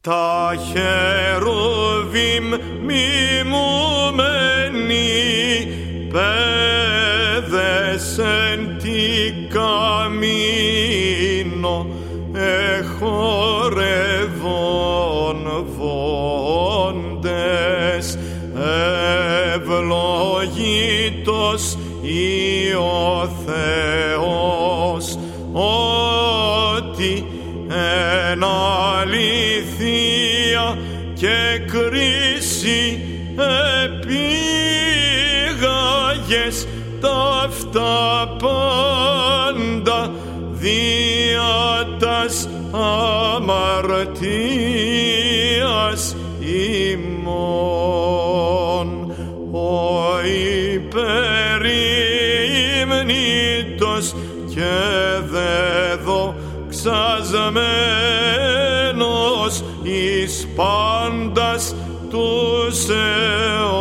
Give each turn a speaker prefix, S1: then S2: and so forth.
S1: Τα χερουβίμ μιμούμενοι πέδες εν τι καμίνο εχορευών βόντες ευλογήτως ή ο Θεός ότι εν αληθεία και κρίση επήγαγες ταύτα πάντα δια τας αμαρτίας ημών. Ο υπερήμνητος και δεδοξασμένος εις πάντας τους αιώνας.